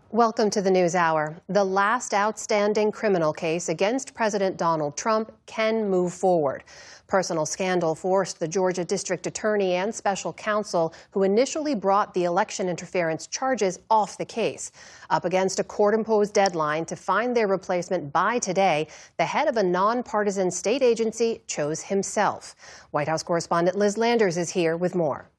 Welcome to the NewsHour. The last outstanding criminal case against President Donald Trump can move forward. Personal scandal forced the Georgia District Attorney and special counsel who initially brought the election interference charges off the case. Up against a court-imposed deadline to find their replacement by today, the head of a nonpartisan state agency chose himself. White House correspondent Liz Landers is here with more.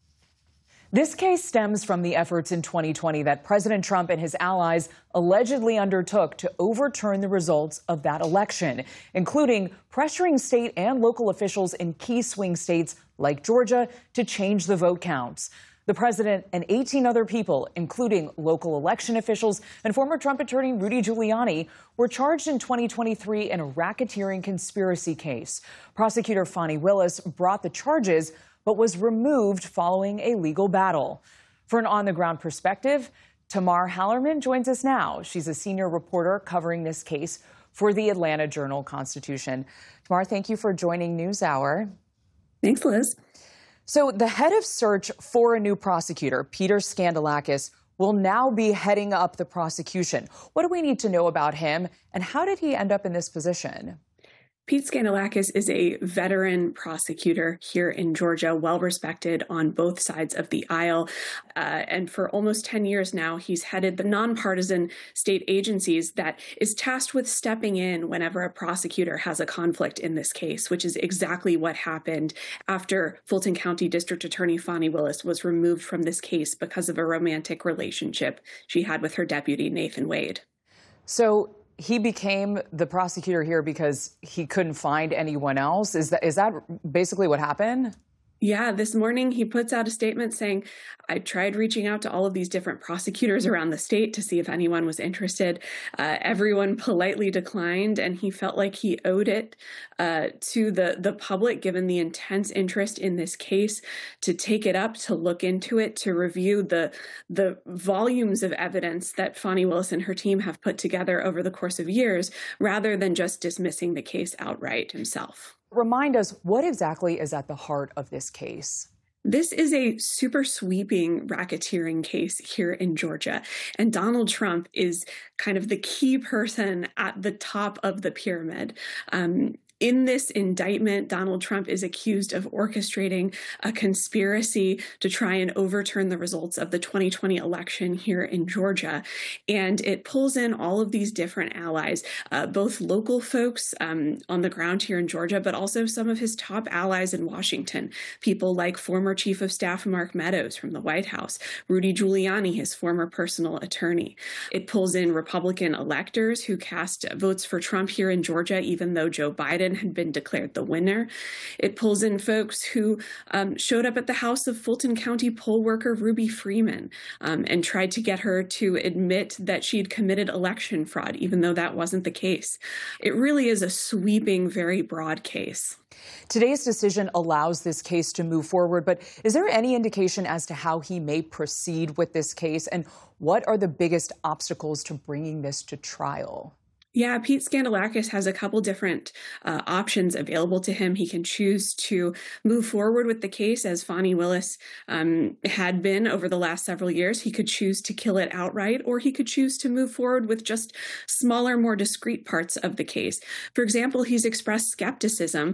This case stems from the efforts in 2020 that President Trump and his allies allegedly undertook to overturn the results of that election, including pressuring state and local officials in key swing states like Georgia to change the vote counts. The president and 18 other people, including local election officials and former Trump attorney Rudy Giuliani, were charged in 2023 in a racketeering conspiracy case. Prosecutor Fani Willis brought the charges, but was removed following a legal battle. For an on-the-ground perspective, Tamar Hallerman joins us now. She's a senior reporter covering this case for the Atlanta Journal-Constitution. Tamar, thank you for joining NewsHour. Thanks, Liz. So the head of search for a new prosecutor, Peter Skandalakis, will now be heading up the prosecution. What do we need to know about him, and how did he end up in this position? Pete Skandalakis is a veteran prosecutor here in Georgia, well-respected on both sides of the aisle. And for almost 10 years now, he's headed the nonpartisan state agencies that is tasked with stepping in whenever a prosecutor has a conflict in this case, which is exactly what happened after Fulton County District Attorney Fani Willis was removed from this case because of a romantic relationship she had with her deputy, Nathan Wade. So he became the prosecutor here because he couldn't find anyone else? Is that basically what happened? Yeah, this morning he puts out a statement saying, I tried reaching out to all of these different prosecutors around the state to see if anyone was interested. Everyone politely declined, and he felt like he owed it to the public, given the intense interest in this case, to take it up, to look into it, to review the volumes of evidence that Fani Willis and her team have put together over the course of years, rather than just dismissing the case outright himself. Remind us, what exactly is at the heart of this case? This is a super sweeping racketeering case here in Georgia, and Donald Trump is kind of the key person at the top of the pyramid. In this indictment, Donald Trump is accused of orchestrating a conspiracy to try and overturn the results of the 2020 election here in Georgia. And it pulls in all of these different allies, both local folks on the ground here in Georgia, but also some of his top allies in Washington, people like former Chief of Staff Mark Meadows from the White House, Rudy Giuliani, his former personal attorney. It pulls in Republican electors who cast votes for Trump here in Georgia, even though Joe Biden had been declared the winner. It pulls in folks who showed up at the house of Fulton County poll worker Ruby Freeman and tried to get her to admit that she'd committed election fraud, even though that wasn't the case. It really is a sweeping, very broad case. Today's decision allows this case to move forward, but is there any indication as to how he may proceed with this case, and what are the biggest obstacles to bringing this to trial? Yeah, Pete Skandalakis has a couple different options available to him. He can choose to move forward with the case as Fani Willis had been over the last several years. He could choose to kill it outright, or he could choose to move forward with just smaller, more discrete parts of the case. For example, he's expressed skepticism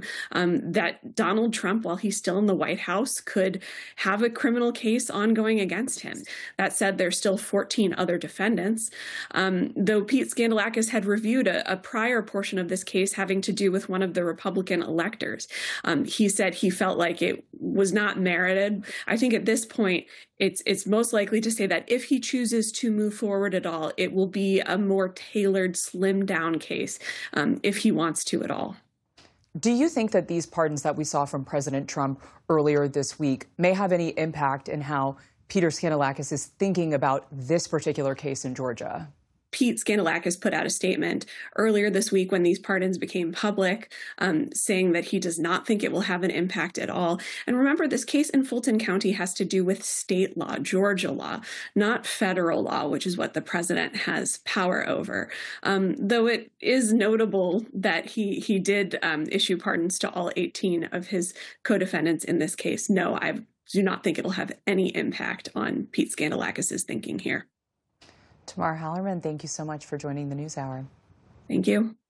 that Donald Trump, while he's still in the White House, could have a criminal case ongoing against him. That said, there's still 14 other defendants, though Pete Skandalakis had reviewed a prior portion of this case having to do with one of the Republican electors. He said he felt like it was not merited. I think at this point, it's most likely to say that if he chooses to move forward at all, it will be a more tailored, slimmed down case, if he wants to at all. Do you think that these pardons that we saw from President Trump earlier this week may have any impact in how Peter Skandalakis is thinking about this particular case in Georgia? Pete Skandalakis put out a statement earlier this week when these pardons became public, saying that he does not think it will have an impact at all. And remember, this case in Fulton County has to do with state law, Georgia law, not federal law, which is what the president has power over. Though it is notable that he did issue pardons to all 18 of his co-defendants in this case. No, I do not think it'll have any impact on Pete Skandalakis' thinking here. Tamar Hallerman, thank you so much for joining the NewsHour. Thank you.